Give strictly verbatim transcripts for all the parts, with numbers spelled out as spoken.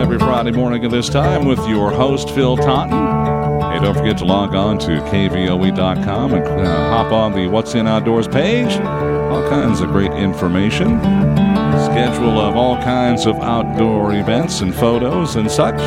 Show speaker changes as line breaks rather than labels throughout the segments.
every Friday morning at this time with your host, Phil Taunton. Hey, don't forget to log on to K V O E dot com and uh, hop on the What's In Outdoors page. All kinds of great information. Schedule of all kinds of outdoor events and photos and such.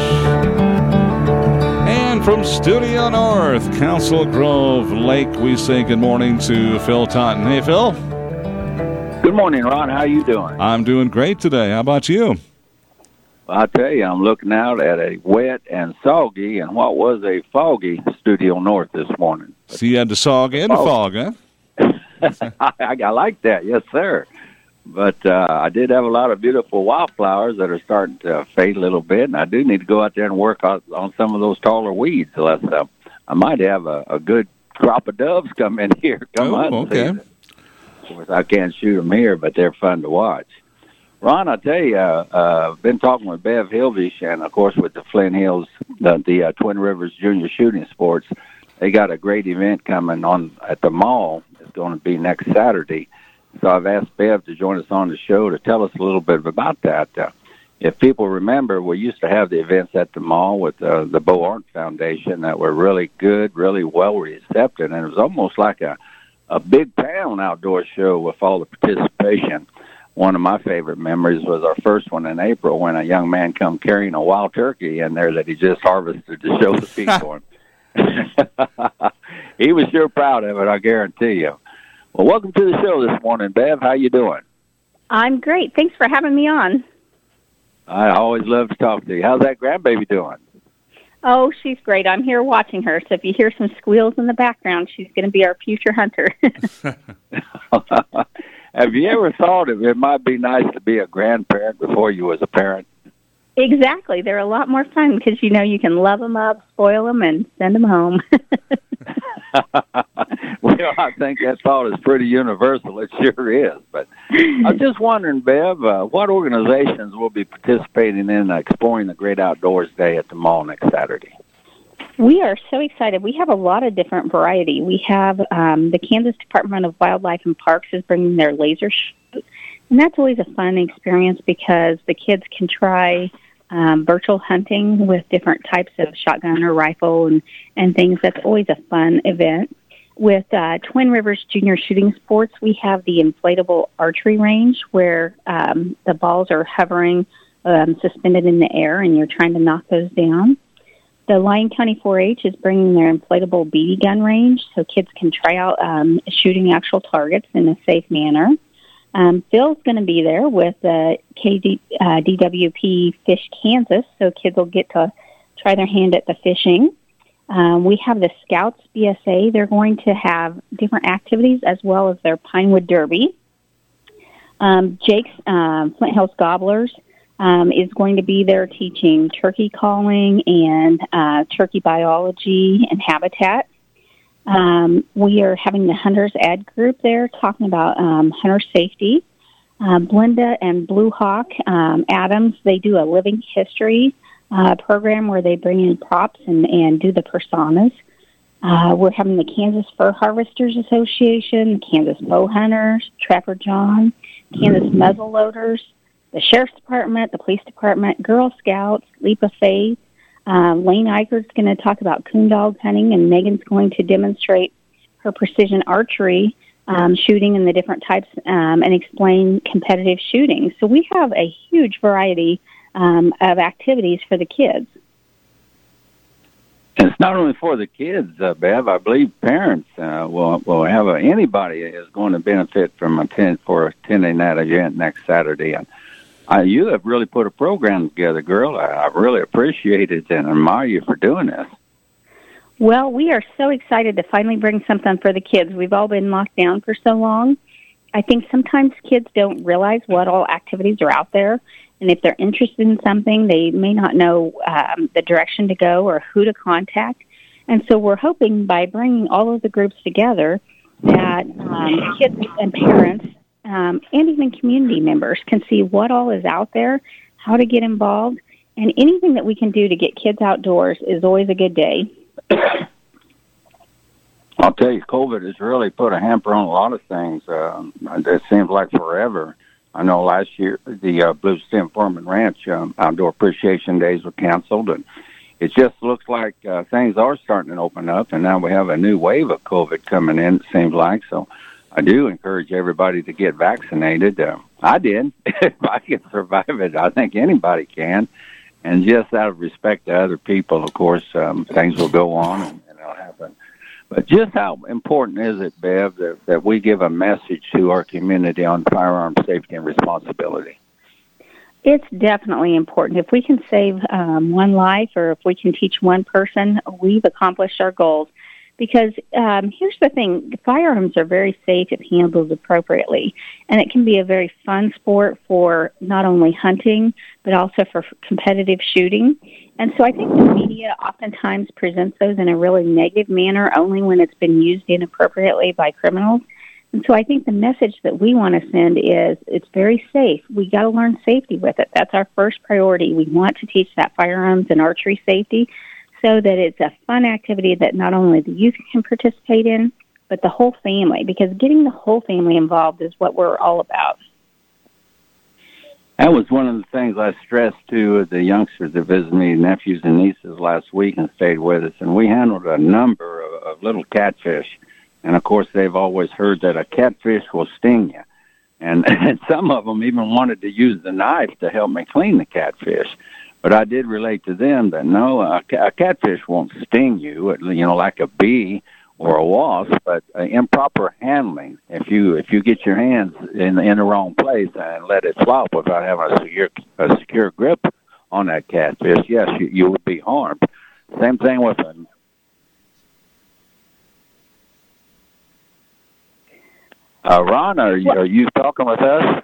And from Studio North, Council Grove Lake, we say good morning to Phil Taunton. Hey, Phil.
Good morning, Ron. How you doing?
I'm doing great today. How about you?
Well, I tell you, I'm looking out at a wet and soggy and what was a foggy Studio North this morning.
So you had the sog and the fog, huh?
I, I like that, yes, sir. But uh, I did have a lot of beautiful wildflowers that are starting to fade a little bit, and I do need to go out there and work on, on some of those taller weeds. So that's, uh, I might have a, a good crop of doves come in here. Come
oh,
on,
okay.
Season. Of course, I can't shoot them here, but they're fun to watch. Ron, I tell you, uh, uh, I've been talking with Bev Hilvish, and of course with the Flint Hills, the, the uh, Twin Rivers Junior Shooting Sports. They got a great event coming on at the mall. It's going to be next Saturday. So I've asked Bev to join us on the show to tell us a little bit about that. Uh, if people remember, we used to have the events at the mall with uh, the Bo Arndt Foundation that were really good, really well received, and it was almost like a a big town outdoor show with all the participation. One of my favorite memories was our first one in April when a young man come carrying a wild turkey in there that he just harvested to show the people. He was sure proud of it, I guarantee you. Well, welcome to the show this morning, Bev. How you doing?
I'm great. Thanks for having me on.
I always love to talk to you. How's that grandbaby doing?
Oh, she's great. I'm here watching her, so if you hear some squeals in the background, she's going to be our future hunter.
Have you ever thought it, it might be nice to be a grandparent before you was a parent?
Exactly. They're a lot more fun because, you know, you can love them up, spoil them, and send them home.
Well, I think that thought is pretty universal. It sure is. But I'm just wondering, Bev, uh, what organizations will be participating in Exploring the Great Outdoors Day at the mall next Saturday?
We are so excited. We have a lot of different variety. We have um, the Kansas Department of Wildlife and Parks is bringing their laser shoot, and that's always a fun experience because the kids can try um, virtual hunting with different types of shotgun or rifle and, and things. That's always a fun event. With uh, Twin Rivers Junior Shooting Sports, we have the inflatable archery range where um, the balls are hovering um, suspended in the air and you're trying to knock those down. The Lyon County four H is bringing their inflatable B B gun range so kids can try out um, shooting actual targets in a safe manner. Um, Phil's going to be there with the K D, uh, D W P Fish Kansas, so kids will get to try their hand at the fishing. Um, we have the Scouts B S A. They're going to have different activities as well as their Pinewood Derby. Um, Jake's um, Flint Hills Gobblers um, is going to be there teaching turkey calling and uh, turkey biology and habitat. Um, we are having the Hunters Ed group there talking about um, hunter safety. Uh, Blenda and Blue Hawk um, Adams, they do a living history Uh, program where they bring in props and, and do the personas. Uh, we're having the Kansas Fur Harvesters Association, the Kansas Bow Hunters, Trapper John, Kansas Muzzle Loaders, the Sheriff's Department, the Police Department, Girl Scouts, Leap of Faith. Uh, Lane Eichert's going to talk about coon dog hunting, and Megan's going to demonstrate her precision archery um, shooting and the different types um, and explain competitive shooting. So we have a huge variety Um, of activities for the kids.
It's not only for the kids, uh, Bev. I believe parents uh, will will have a, anybody is going to benefit from attend for attending that event next Saturday. And uh, you have really put a program together, girl. I, I really appreciate it and admire you for doing this.
Well, we are so excited to finally bring something for the kids. We've all been locked down for so long. I think sometimes kids don't realize what all activities are out there. And if they're interested in something, they may not know um, the direction to go or who to contact. And so we're hoping by bringing all of the groups together that um, kids and parents um, and even community members can see what all is out there, how to get involved, and anything that we can do to get kids outdoors is always a good day.
I'll tell you, COVID has really put a hamper on a lot of things. Uh, it seems like forever. I know last year the uh, Blue Stem Farm and Ranch um, Outdoor Appreciation Days were canceled, and it just looks like uh, things are starting to open up, and now we have a new wave of COVID coming in, it seems like. So I do encourage everybody to get vaccinated. Uh, I did. If I can survive it, I think anybody can. And just out of respect to other people, of course, um, things will go on and, and it'll happen. But just how important is it, Bev, that, that we give a message to our community on firearm safety and responsibility?
It's definitely important. If we can save um, one life or if we can teach one person, we've accomplished our goals. Because um, here's the thing, firearms are very safe if handled appropriately. And it can be a very fun sport for not only hunting, but also for competitive shooting. And so I think the media oftentimes presents those in a really negative manner only when it's been used inappropriately by criminals. And so I think the message that we want to send is it's very safe. We got to learn safety with it. That's our first priority. We want to teach that firearms and archery safety, so that it's a fun activity that not only the youth can participate in, but the whole family, because getting the whole family involved is what we're all about.
That was one of the things I stressed to the youngsters that visited me, nephews and nieces last week and stayed with us, and we handled a number of, of little catfish. And, of course, they've always heard that a catfish will sting you. And, and some of them even wanted to use the knife to help me clean the catfish. But I did relate to them that, no, a, a catfish won't sting you, you know, like a bee or a wasp, but uh, improper handling. If you if you get your hands in, in the wrong place and let it flop without having a secure, a secure grip on that catfish, yes, you, you would be harmed. Same thing with a... Uh, Ron, are you, are you talking with us?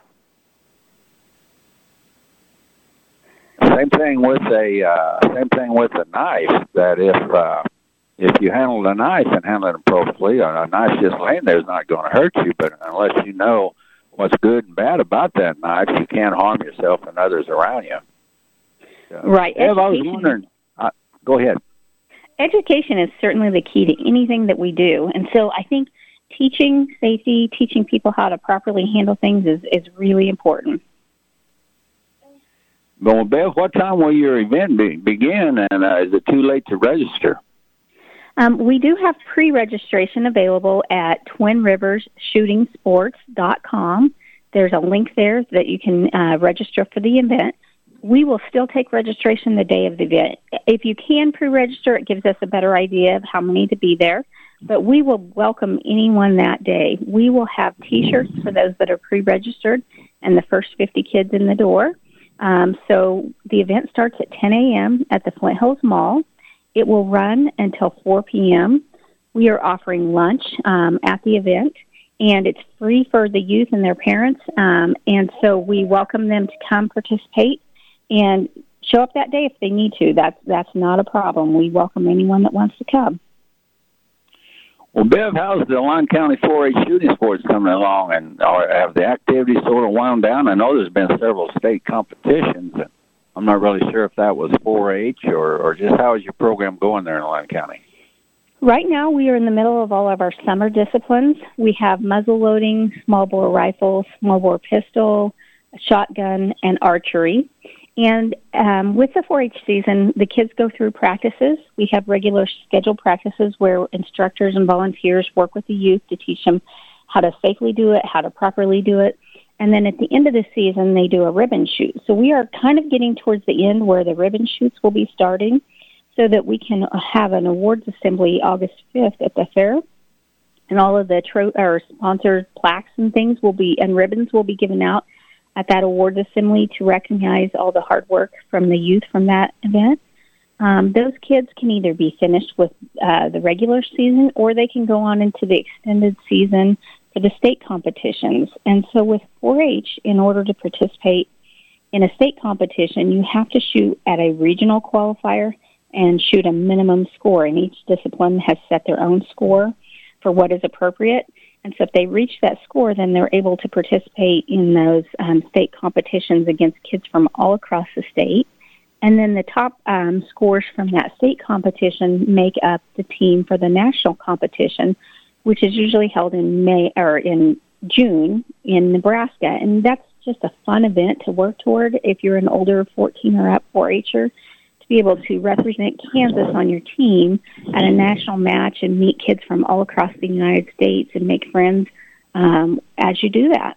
Same thing with a uh, same thing with a knife. That if uh, if you handle a knife and handle it appropriately, a knife just laying there is not going to hurt you. But unless you know what's good and bad about that knife, you can't harm yourself and others around you. So,
right.
Ev, I was wondering. Uh, go ahead.
Education is certainly the key to anything that we do, and so I think teaching safety, teaching people how to properly handle things is is really important.
Well, Beth, what time will your event be, begin, and uh, is it too late to register?
Um, we do have pre-registration available at twin rivers shooting sports dot com. There's a link there that you can uh, register for the event. We will still take registration the day of the event. If you can pre-register, it gives us a better idea of how many to be there, but we will welcome anyone that day. We will have T-shirts for those that are pre-registered and the first fifty kids in the door. Um, so the event starts at ten a.m. at the Flint Hills Mall. It will run until four p.m. We are offering lunch um, at the event, and it's free for the youth and their parents. Um, and so we welcome them to come participate and show up that day if they need to. That's that's not a problem. We welcome anyone that wants to come.
Well, Bev, how's the Line County four H shooting sports coming along, and are, have the activities sort of wound down? I know there's been several state competitions. And I'm not really sure if that was four H or, or just how is your program going there in Line County?
Right now, we are in the middle of all of our summer disciplines. We have muzzle loading, small bore rifle, small bore pistol, shotgun, and archery. And um, with the four H season, the kids go through practices. We have regular scheduled practices where instructors and volunteers work with the youth to teach them how to safely do it, how to properly do it. And then at the end of the season, they do a ribbon shoot. So we are kind of getting towards the end where the ribbon shoots will be starting so that we can have an awards assembly August fifth at the fair. And all of the tro- or sponsored plaques and things will be, and ribbons will be given out at that awards assembly to recognize all the hard work from the youth from that event. Um, those kids can either be finished with uh, the regular season or they can go on into the extended season for the state competitions. And so with four H, in order to participate in a state competition, you have to shoot at a regional qualifier and shoot a minimum score. And each discipline has set their own score for what is appropriate. And so if they reach that score, then they're able to participate in those um, state competitions against kids from all across the state. And then the top um, scores from that state competition make up the team for the national competition, which is usually held in May or in June in Nebraska. And that's just a fun event to work toward if you're an older fourteen or up four-H'er, to be able to represent Kansas on your team at a national match and meet kids from all across the United States and make friends um, as you do that.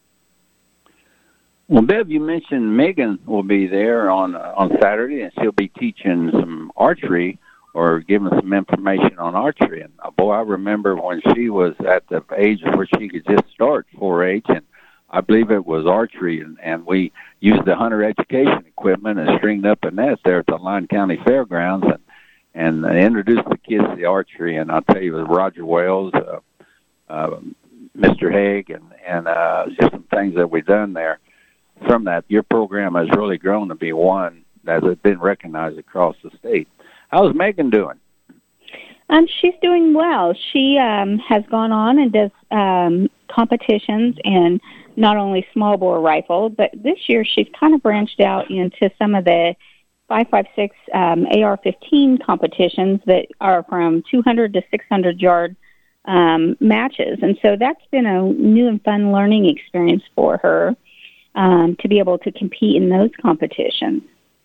Well, Bev, you mentioned Megan will be there on uh, on Saturday, and she'll be teaching some archery or giving some information on archery. And, uh, boy, I remember when she was at the age where she could just start four-H, and I believe it was archery, and, and we used the hunter education equipment and stringed up a net there at the Lyon County Fairgrounds and, and uh, introduced the kids to the archery. And I'll tell you, it was Roger Wells, uh, uh, Mister Haig, and, and uh, just some things that we've done there. From that, your program has really grown to be one that has been recognized across the state. How's Megan doing?
Um, she's doing well. She um, has gone on and does um, competitions and not only small bore rifle, but this year she's kind of branched out into some of the five five six um, A R fifteen competitions that are from two hundred to six hundred yard um, matches. And so that's been a new and fun learning experience for her. Um, to be able to compete in those competitions.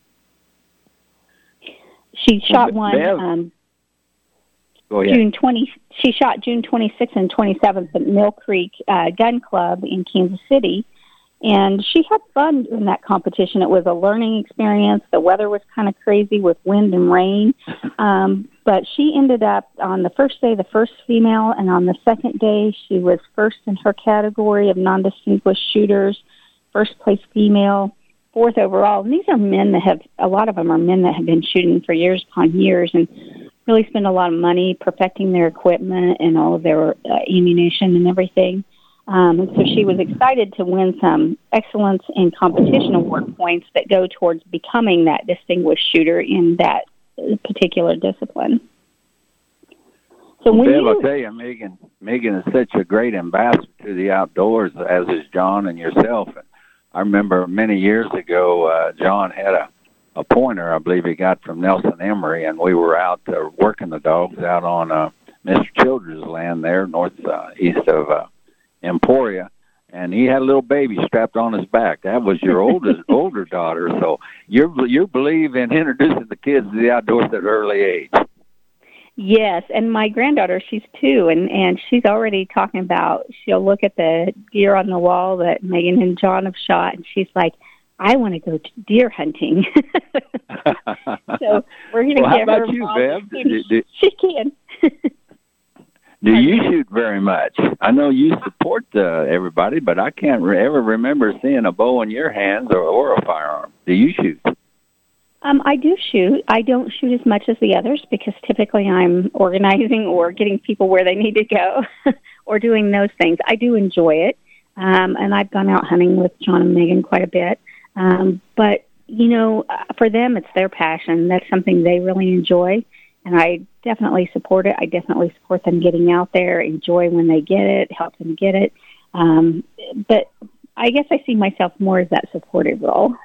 She shot one um, June twentieth. She shot June twenty-sixth and twenty-seventh at Mill Creek uh, Gun Club in Kansas City, and she had fun in that competition. It was a learning experience. The weather was kind of crazy with wind and rain, um, but she ended up on the first day the first female, and on the second day she was first in her category of non-distinguished shooters. First place female, fourth overall. And these are men that have, a lot of them are men that have been shooting for years upon years and really spend a lot of money perfecting their equipment and all of their uh, ammunition and everything. Um, and so she was excited to win some excellence in competition award points that go towards becoming that distinguished shooter in that particular discipline. So
well,
when
Bev,
you,
I'll tell you, Megan, Megan is such a great ambassador to the outdoors, as is John and yourself. And I remember many years ago, uh, John had a, a pointer, I believe he got from Nelson Emery, and we were out uh, working the dogs out on uh, Mister Childress' land there, north uh, east of uh, Emporia, and he had a little baby strapped on his back. That was your oldest older daughter, so you you believe in introducing the kids to the outdoors at an early age.
Yes, and my granddaughter, she's two, and, and she's already talking about, she'll look at the deer on the wall that Megan and John have shot, and she's like, I want to go to deer hunting. So we're going to
well,
get
how
her
about you,
involved.
Bev? Do, do,
she can.
do you shoot very much? I know you support uh, everybody, but I can't re- ever remember seeing a bow in your hands or, or a firearm. Do you shoot?
Um, I do shoot. I don't shoot as much as the others because typically I'm organizing or getting people where they need to go or doing those things. I do enjoy it, um, and I've gone out hunting with John and Megan quite a bit. Um, but, you know, for them, it's their passion. That's something they really enjoy, and I definitely support it. I definitely support them getting out there, enjoy when they get it, help them get it. Um, but I guess I see myself more as that supportive role.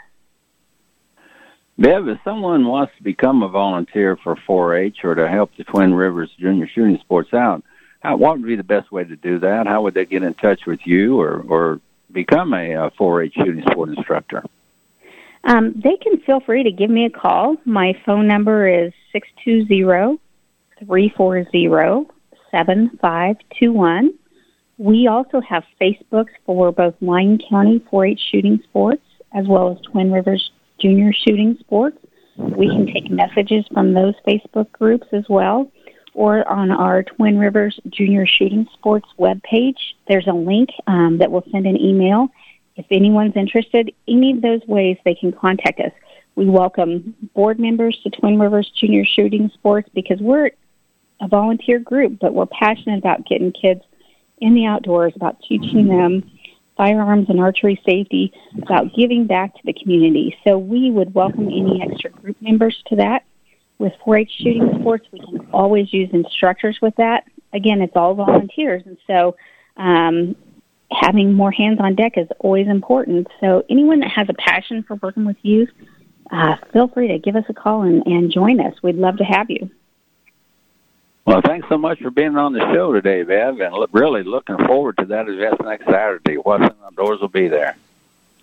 Bev, if someone wants to become a volunteer for four-H or to help the Twin Rivers Junior Shooting Sports out, how, what would be the best way to do that? How would they get in touch with you or, or become a, a four-H shooting sport instructor?
Um, they can feel free to give me a call. My phone number is six two zero, three four zero, seven five two one. We also have Facebooks for both Lyon County four-H Shooting Sports as well as Twin Rivers Junior Shooting Sports. We can take messages from those Facebook groups as well, or on our Twin Rivers Junior Shooting Sports webpage. There's a link um, that will send an email. If anyone's interested, any of those ways they can contact us. We welcome board members to Twin Rivers Junior Shooting Sports because we're a volunteer group, but we're passionate about getting kids in the outdoors, about teaching them firearms and archery safety, about giving back to the community. So we would welcome any extra group members to that. With four-H Shooting Sports, we can always use instructors with that. Again, it's all volunteers, and so um, having more hands on deck is always important. So anyone that has a passion for working with youth, uh, feel free to give us a call and, and join us. We'd love to have you.
Well, thanks so much for being on the show today, Bev, and look, really looking forward to that event next Saturday. What's Outdoors will be there.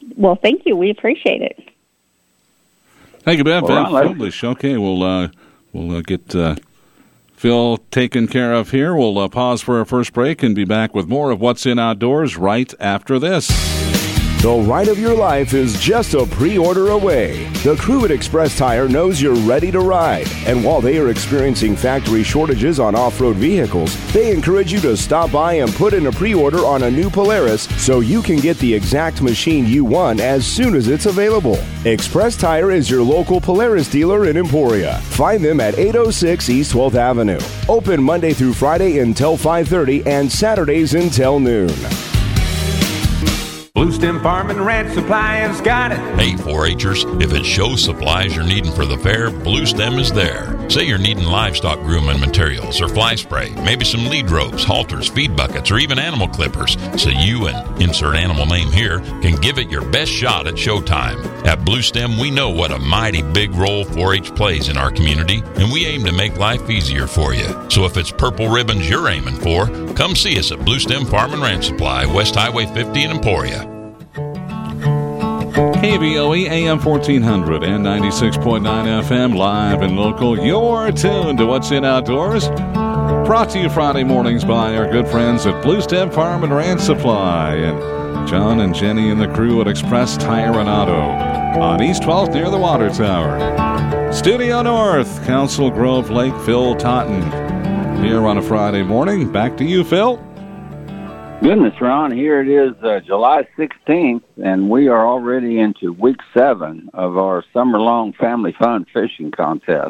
Well, thank you. We appreciate it.
Thank you, Bev.
Well,
Bev Fieldlish. Okay, we'll, uh, we'll uh, get uh, Phil taken care of here. We'll uh, pause for our first break and be back with more of What's In Outdoors right after this.
The ride of your life is just a pre-order away. The crew at Express Tire knows you're ready to ride. And while they are experiencing factory shortages on off-road vehicles, they encourage you to stop by and put in a pre-order on a new Polaris so you can get the exact machine you want as soon as it's available. Express Tire is your local Polaris dealer in Emporia. Find them at eight oh six East twelfth Avenue. Open Monday through Friday until five thirty and Saturdays until noon.
Blue Stem Farm and Ranch Supply has got it.
Hey, four H'ers, if it's show supplies you're needing for the fair, Blue Stem is there. Say you're needing livestock grooming materials or fly spray, maybe some lead ropes, halters, feed buckets, or even animal clippers, so you and insert animal name here can give it your best shot at showtime. At Blue Stem, we know what a mighty big role four H plays in our community, and we aim to make life easier for you. So if it's purple ribbons you're aiming for, come see us at Blue Stem Farm and Ranch Supply, West Highway fifty in Emporia.
K V O E A M fourteen hundred and ninety-six point nine F M, live and local. You're tuned to What's In Outdoors. Brought to you Friday mornings by our good friends at Blue Stem Farm and Ranch Supply. And John and Jenny and the crew at Express Tire and Auto on East twelfth near the Water Tower. Studio North, Council Grove Lake, Phil Totten here on a Friday morning. Back to you, Phil.
Goodness, Ron, here it is uh, July sixteenth, and we are already into week seven of our summer-long family fun fishing contest.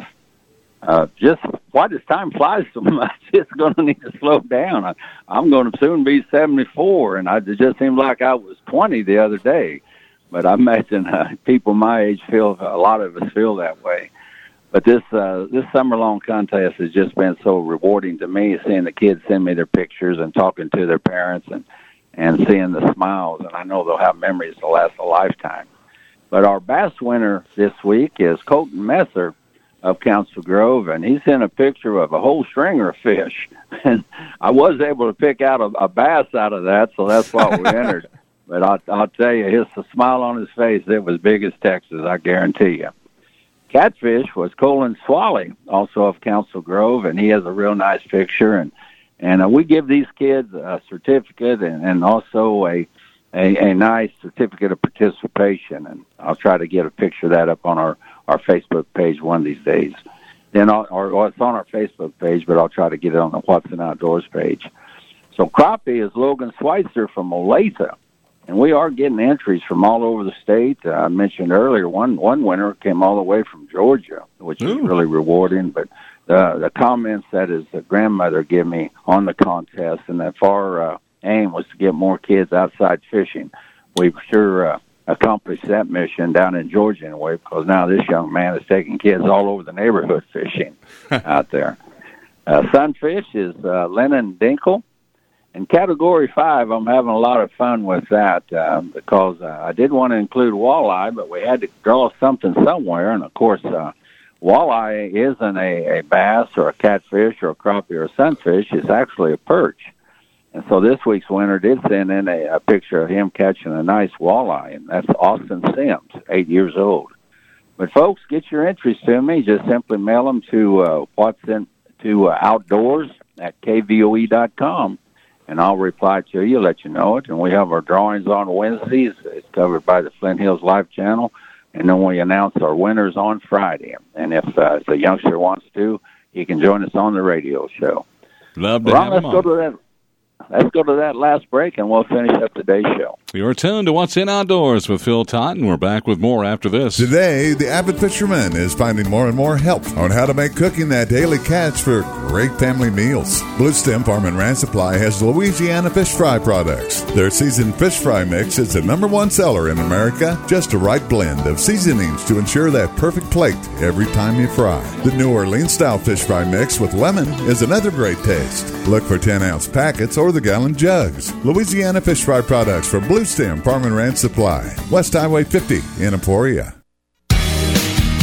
Uh, just why does time fly so much? It's going to need to slow down. I, I'm going to soon be seventy-four, and I, it just seemed like I was twenty the other day. But I imagine uh, people my age feel, a lot of us feel that way. But this uh, this summer-long contest has just been so rewarding to me, seeing the kids send me their pictures and talking to their parents and, and seeing the smiles. And I know they'll have memories to last a lifetime. But our bass winner this week is Colton Messer of Council Grove, and he sent a picture of a whole stringer of fish. And I was able to pick out a, a bass out of that, so that's what we entered. But I'll, I'll tell you, his the smile on his face, it was big as Texas, I guarantee you. Catfish was Colin Swally, also of Council Grove, and he has a real nice picture. And and uh, we give these kids a certificate and, and also a, a a nice certificate of participation. And I'll try to get a picture of that up on our, our Facebook page one of these days. Then, I'll, or, or it's on our Facebook page, but I'll try to get it on the What's In Outdoors page. So crappie is Logan Schweitzer from Olathe. And we are getting entries from all over the state. Uh, I mentioned earlier, one one winner came all the way from Georgia, which Ooh. is really rewarding. But the, the comments that his grandmother gave me on the contest and that far uh, aim was to get more kids outside fishing. We've sure uh, accomplished that mission down in Georgia anyway, because now this young man is taking kids all over the neighborhood fishing out there. Uh, sunfish is uh, Lennon Dinkle. In Category five, I'm having a lot of fun with that uh, because uh, I did want to include walleye, but we had to draw something somewhere. And, of course, uh, walleye isn't a, a bass or a catfish or a crappie or a sunfish. It's actually a perch. And so this week's winner did send in a, a picture of him catching a nice walleye, and that's Austin Sims, eight years old. But, folks, get your entries to me. Just simply mail them to uh, what's in to uh, outdoors at K V O E dot com. And I'll reply to you, let you know it. And we have our drawings on Wednesdays. It's covered by the Flint Hills Live channel. And then we announce our winners on Friday. And if, uh, if a youngster wants to, he can join us on the radio show.
Love to
Ron,
have
let's
him
go
on.
to that. Let's go to that last break, and we'll finish up today's show.
You're tuned to What's In Outdoors with Phil Totten. We're back with more after this.
Today, the avid fisherman is finding more and more help on how to make cooking that daily catch for great family meals. Blue Stem Farm and Ranch Supply has Louisiana fish fry products. Their seasoned fish fry mix is the number one seller in America. Just a right blend of seasonings to ensure that perfect plate every time you fry. The New Orleans style fish fry mix with lemon is another great taste. Look for ten ounce packets or the gallon jugs. Louisiana fish fry products from Blue Stem Farm and Ranch Supply, West Highway fifty in Emporia.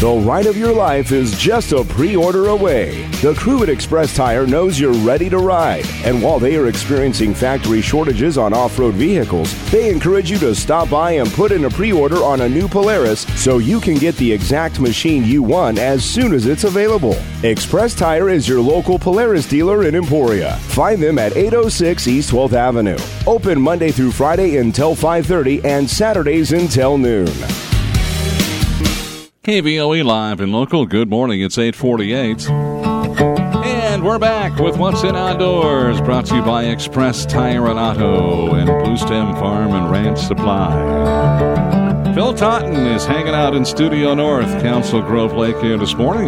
The ride of your life is just a pre-order away. The Crewit Express Tire knows you're ready to ride. And while they are experiencing factory shortages on off-road vehicles, they encourage you to stop by and put in a pre-order on a new Polaris so you can get the exact machine you want as soon as it's available. Express Tire is your local Polaris dealer in Emporia. Find them at eight oh six East twelfth Avenue. Open Monday through Friday until five thirty and Saturdays until noon.
K V O E Live and Local. Good morning. It's eight forty-eight. And we're back with What's in Outdoors, brought to you by Express Tire and Auto and Blue Stem Farm and Ranch Supply. Phil Totten is hanging out in Studio North, Council Grove Lake here this morning.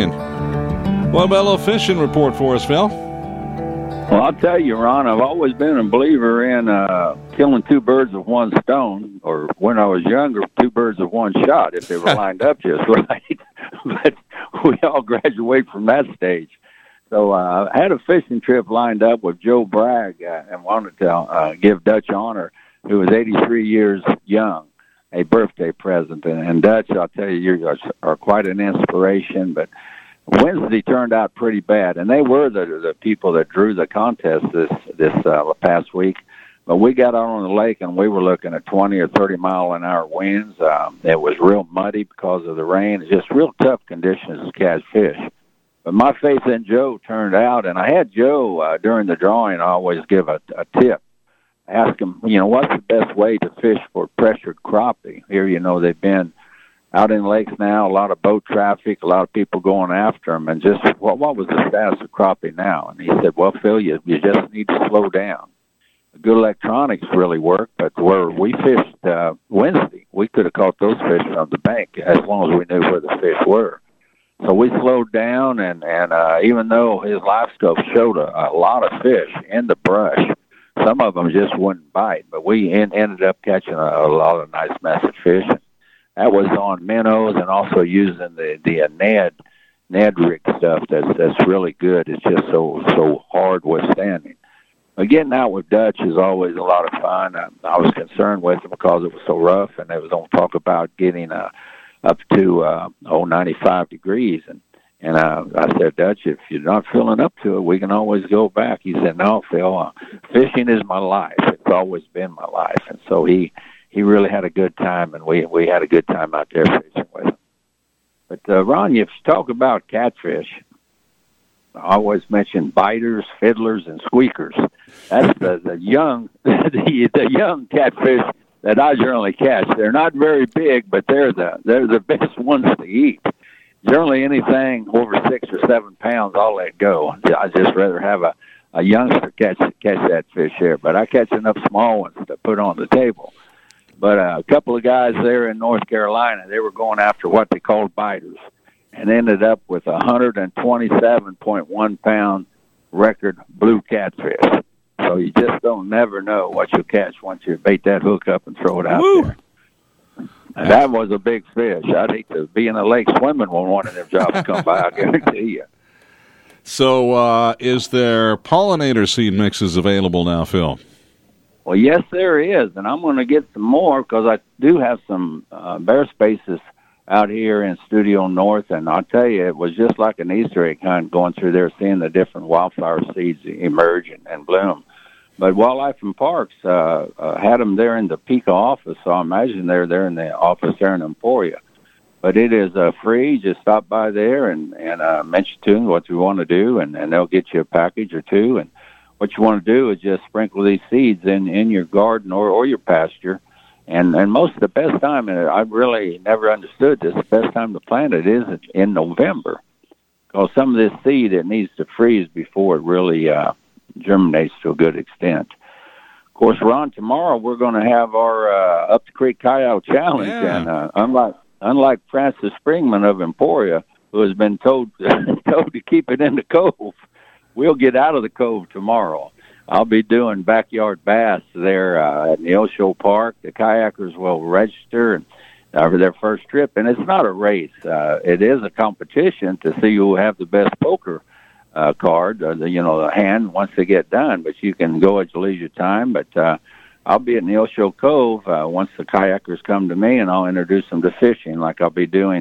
And what about a little fishing report for us, Phil?
Well, I'll tell you, Ron, I've always been a believer in uh, killing two birds with one stone, or when I was younger, two birds with one shot, if they were lined up just right. But we all graduate from that stage. So uh, I had a fishing trip lined up with Joe Bragg uh, and wanted to uh, give Dutch Honor, who was eighty-three years young, a birthday present. And, and Dutch, I'll tell you, you are, are quite an inspiration, but Wednesday turned out pretty bad, and they were the the people that drew the contest this this uh, past week. But we got out on the lake, and we were looking at twenty or thirty mile an hour winds. Um, it was real muddy because of the rain. It's just real tough conditions to catch fish. But my faith in Joe turned out, and I had Joe uh, during the drawing. I always give a, a tip. Ask him, you know, what's the best way to fish for pressured crappie? Here, you know, they've been out in lakes now, a lot of boat traffic, a lot of people going after them, and just what what was the status of crappie now? And he said, well, Phil, you, you just need to slow down. The good electronics really work, but where we fished uh, Wednesday, we could have caught those fish from the bank as long as we knew where the fish were. So we slowed down, and, and uh, even though his live scope showed a, a lot of fish in the brush, some of them just wouldn't bite, but we in, ended up catching a, a lot of nice massive fish. That was on minnows and also using the the uh, Ned Ned rig stuff. That's that's really good. It's just so so hard withstanding. But getting out with Dutch is always a lot of fun. I, I was concerned with it because it was so rough, and they was going to talk about getting uh, up to uh, oh ninety-five degrees. And and uh, I said, Dutch, if you're not feeling up to it, we can always go back. He said, no, Phil, uh, fishing is my life. It's always been my life, and so he. He really had a good time, and we we had a good time out there fishing with him. But, uh, Ron, if you talk about catfish, I always mention biters, fiddlers, and squeakers. That's the, the young the, the young catfish that I generally catch. They're not very big, but they're the they're the best ones to eat. Generally, anything over six or seven pounds, I'll let go. I just rather have a, a youngster catch catch that fish here. But I catch enough small ones to put on the table. But uh, a couple of guys there in North Carolina, they were going after what they called biters and ended up with a one hundred twenty-seven point one pound record blue catfish. So you just don't never know what you'll catch once you bait that hook up and throw it out Woo. there. And that was a big fish. I'd hate to be in a lake swimming when one of them jobs come by, I guarantee you.
So uh, is there pollinator seed mixes available now, Phil?
Well, yes, there is, and I'm going to get some more because I do have some uh, bear spaces out here in Studio North, and I'll tell you, it was just like an Easter egg hunt going through there, seeing the different wildflower seeds emerge and, and bloom. But Wildlife and Parks uh, uh, had them there in the Pico office, so I imagine they're there in the office there in Emporia. But it is uh, free. Just stop by there and, and uh, mention to them what you want to do, and, and they'll get you a package or two, and what you want to do is just sprinkle these seeds in, in your garden or, or your pasture. And and most of the best time, and I really never understood this, the best time to plant it is in November. Because some of this seed, it needs to freeze before it really uh, germinates to a good extent. Of course, Ron, tomorrow we're going to have our uh, Up the Creek Kayak Challenge.
Yeah.
And uh, unlike unlike Francis Springman of Emporia, who has been told told to keep it in the cove, we'll get out of the cove tomorrow. I'll be doing backyard bass there uh, at Neosho Park. The kayakers will register and, uh, for their first trip, and it's not a race. Uh, it is a competition to see who will have the best poker uh, card, or the, you know, the hand once they get done. But you can go at your leisure time. But uh, I'll be at Neosho Cove uh, once the kayakers come to me, and I'll introduce them to fishing, like I'll be doing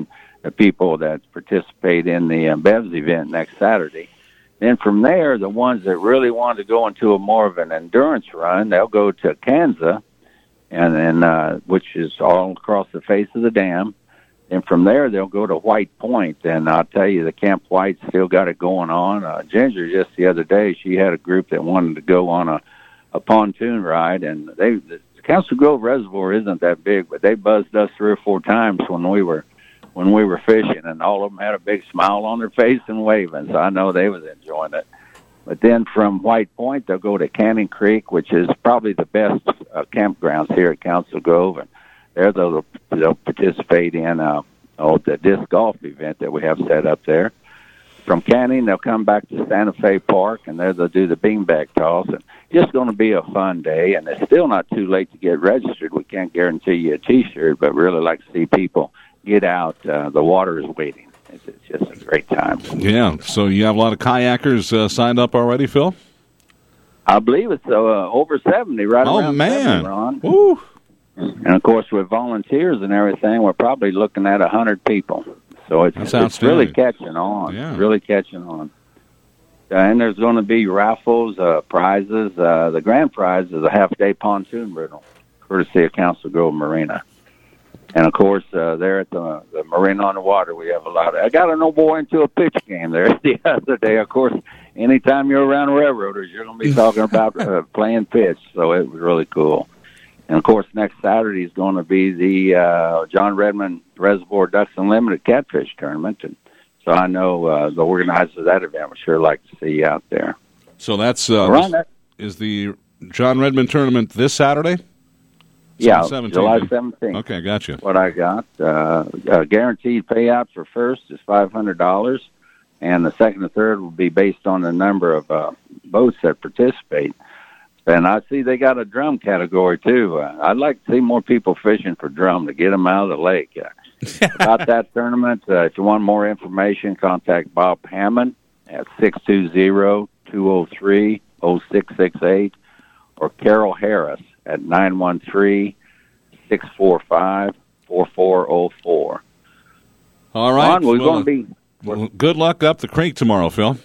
the people that participate in the uh, Bev's event next Saturday. Then from there, the ones that really want to go into a more of an endurance run, they'll go to Kansas, and then uh, which is all across the face of the dam. And from there, they'll go to White Point, and I'll tell you, the Camp White still got it going on. Uh, Ginger, just the other day, she had a group that wanted to go on a, a pontoon ride, and they the Council Grove Reservoir isn't that big, but they buzzed us three or four times when we were when we were fishing, and all of them had a big smile on their face and waving, so I know they was enjoying it. But then from White Point, they'll go to Canning Creek, which is probably the best uh, campgrounds here at Council Grove, and there they'll, they'll participate in uh, oh, the disc golf event that we have set up there. From Canning, they'll come back to Santa Fe Park, and there they'll do the beanbag toss. And just going to be a fun day, and it's still not too late to get registered. We can't guarantee you a T-shirt, but really like to see people get out. Uh, the water is waiting. It's, it's just a great time.
Yeah, so you have a lot of kayakers uh, signed up already, Phil?
I believe it's uh, over seventy, right
oh,
around
man.
seventy, Ron.
Woo.
And, of course, with volunteers and everything, we're probably looking at one hundred people. So it's, it's really catching on.
Yeah.
Really catching on. Uh, and there's going to be raffles, uh, prizes. Uh, the grand prize is a half-day pontoon rental, courtesy of Council Grove Marina. And, of course, uh, there at the, the Marina on the Water, we have a lot of... I got an old boy into a pitch game there the other day. Of course, anytime you're around railroaders, you're going to be talking about uh, playing pitch. So it was really cool. And, of course, next Saturday is going to be the uh, John Redmond Reservoir Ducks Unlimited Catfish Tournament. And so I know uh, the organizers of that event would sure like to see you out there.
So that's uh,
Ron,
this, is the John Redmond Tournament this Saturday?
Yeah,
seventeenth.
July seventeenth.
Okay, gotcha.
What I got. Uh, uh, guaranteed payout for first is five hundred dollars, and the second and third will be based on the number of uh, boats that participate. And I see they got a drum category, too. Uh, I'd like to see more people fishing for drum to get them out of the lake. Uh, about that tournament, uh, if you want more information, contact Bob Hammond at six two zero, two zero three, zero six six eight or Carol Harris at nine one three, six four five, four four zero four.
All right.
Ron, we're
well,
going to be...
Well, good luck up the creek tomorrow, Phil.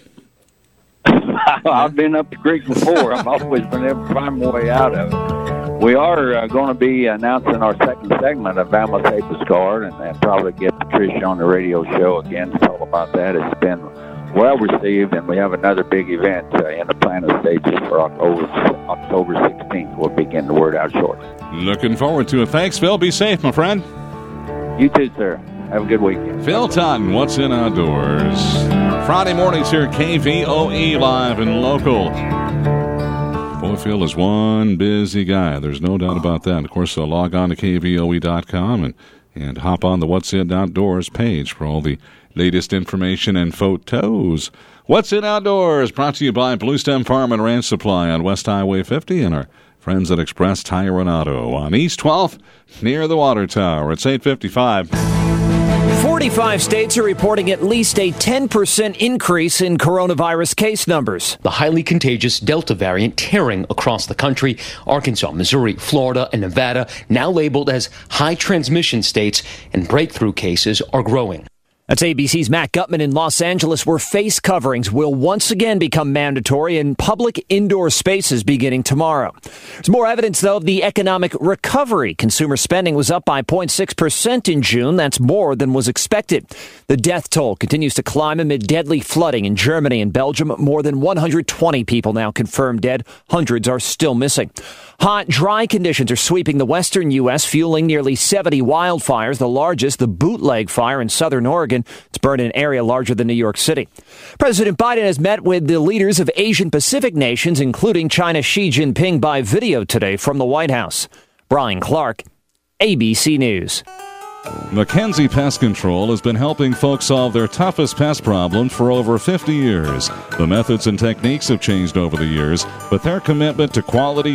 I've been up the creek before. I've always been able to find my way out of it. We are uh, going to be announcing our second segment of Bama Safest Card, and, and probably get Patricia on the radio show again to talk about that. It's been well received, and we have another big event uh, in the planning stages for October, October sixteenth. We'll be getting the word out shortly.
Looking forward to it. Thanks, Phil. Be safe, my friend.
You too, sir. Have a good weekend.
Phil Totten, What's in Outdoors? Friday mornings here at K V O E, live and local. Boy, Phil is one busy guy. There's no doubt about that. And of course, uh, log on to K V O E dot com and, and hop on the What's in Outdoors page for all the latest information and photos. What's in Outdoors, brought to you by Blue Stem Farm and Ranch Supply on West Highway fifty and our friends at Express Tire and Auto on East twelfth near the Water Tower. It's eight fifty-five.
forty-five states are reporting at least a ten percent increase in coronavirus case numbers.
The highly contagious Delta variant tearing across the country. Arkansas, Missouri, Florida, and Nevada now labeled as high transmission states, and breakthrough cases are growing.
That's A B C's Matt Gutman in Los Angeles, where face coverings will once again become mandatory in public indoor spaces beginning tomorrow. There's more evidence, though, of the economic recovery. Consumer spending was up by zero point six percent in June. That's more than was expected. The death toll continues to climb amid deadly flooding in Germany and Belgium. More than one hundred twenty people now confirmed dead. Hundreds are still missing. Hot, dry conditions are sweeping the western U S, fueling nearly seventy wildfires, the largest, the Bootleg Fire in southern Oregon. It's burned an area larger than New York City. President Biden has met with the leaders of Asian Pacific nations, including China's Xi Jinping, by video today from the White House. Brian Clark, A B C News.
Mackenzie Pest Control has been helping folks solve their toughest pest problems for over fifty years. The methods and techniques have changed over the years, but their commitment to quality